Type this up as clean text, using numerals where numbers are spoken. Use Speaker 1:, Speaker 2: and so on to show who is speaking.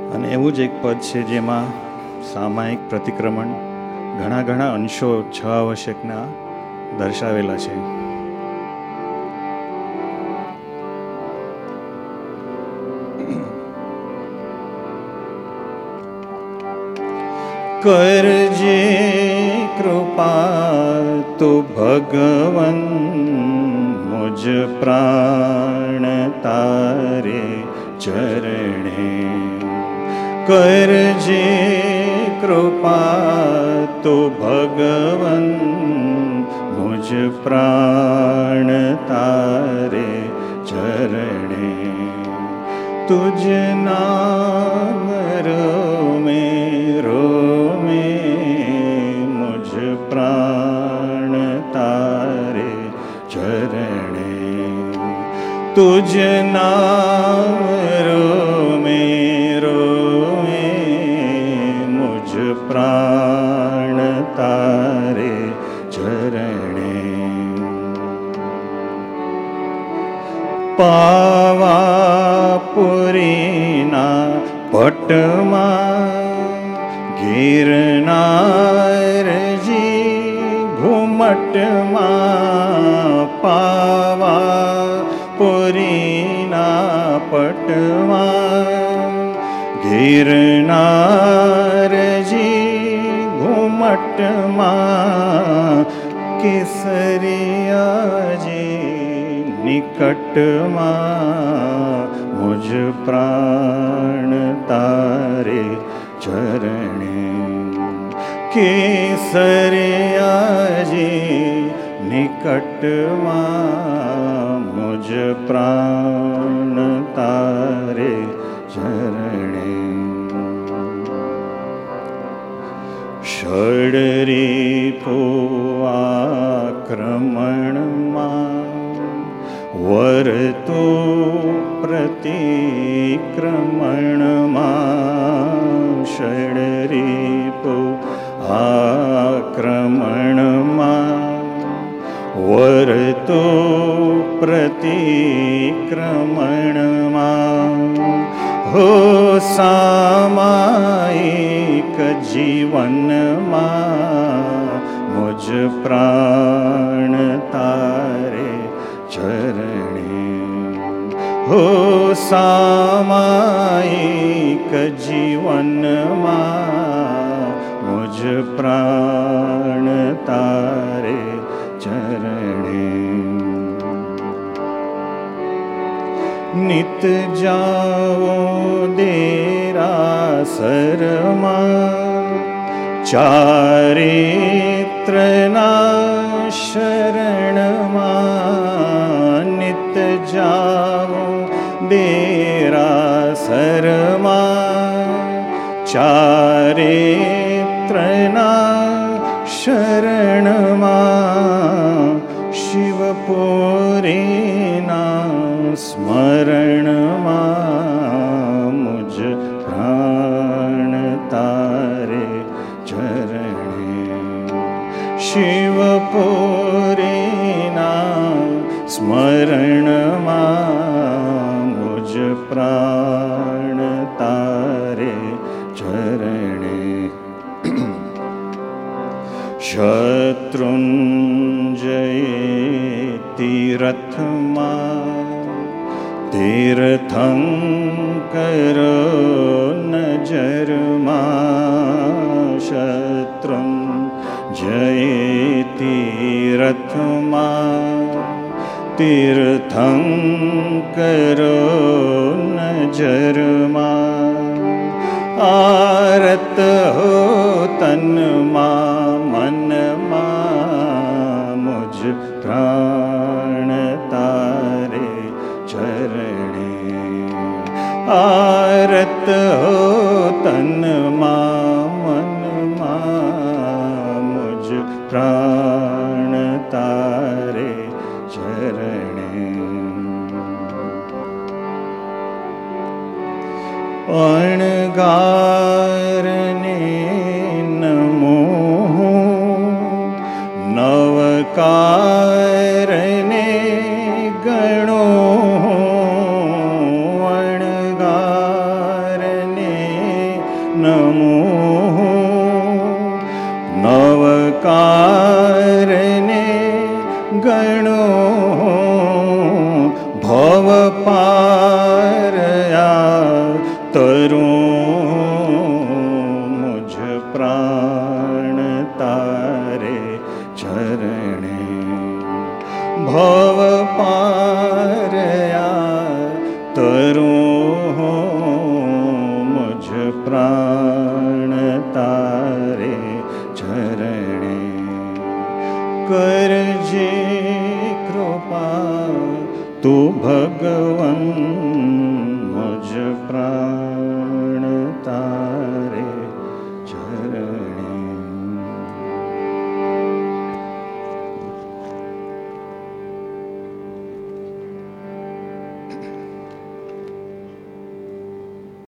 Speaker 1: અને એવું જ એક પદ છે જેમાં સામાયિક પ્રતિક્રમણ ઘણા અંશો 6 આવશ્યકના દર્શાવેલા છે. કરજે કૃપા તુ ભગવન મુજ પ્રાણ તારે ચરણે. કરજે કૃપા તુ ભગવન મુજ પ્રાણ તારે ચરણે. તુજ નામ રોમે રોમે મુજ પ્રાણ તારે ચરણે. તુજ નામ રોમે રોમે મુજ પ્રાણ તારે ચરણે. પાવાપુરીના પટમાં ગિરનારજી ઘુમટમાં. પાવાપુરીના પટમાં ગિરનારજી ઘુમટમાં. કેસરિયાજી નિકટમાં મુજ પ્રાણ તારે ચરણે. કેસરિયાજી નિકટમાં મુજ પ્રાણ તારે ચરણે. ષડરીપુ આક્રમણમાં વરતો પ્રતિક્રમણમાં. ષડરીપુ આક્રમણમાં વરતો પ્રતિક્રમણમાં. હો સામાયિક જીવનમાં મુજ પ્રાણ તારે ચરણે. હો સામાયિક જીવનમાં મુજ પ્રાણ તારે ચરણે. નિત જાઓ દેરાસરમાં ચારિત્રના શરણમાં. નિત જાઓ દેરાસરમાં ચારિત્રના શરણમાં. શિવપુરીના સ્મરણમાં મુજ પ્રાણ તારે ચરણે. શિવપુરીના સ્મરણમાં મુજ પ્રાણ તારે ચરણે. શત્રુંજય તીરથમાં તીર્થંકરો નજરમાં. શત્રુંજય તીરથમાં તીર્થંકરો નજરમાં. આરત હો તનમાં મનમાં મુજ પ્રાણ તારે ચરણે. આરત હો તનમાં મનમાં મુજ પ્રાણ તારે ચરણે. અણગારને નમો નવકારને ગણો. અણગારને ભવ પારયા તરું મુજ પ્રાણ તારે ચરણે. ભવ પારયા તરું મુજ પ્રાણ તારે ચરણે. કરજે કૃપા તું ભગવન મુજ પ્રાણ તારે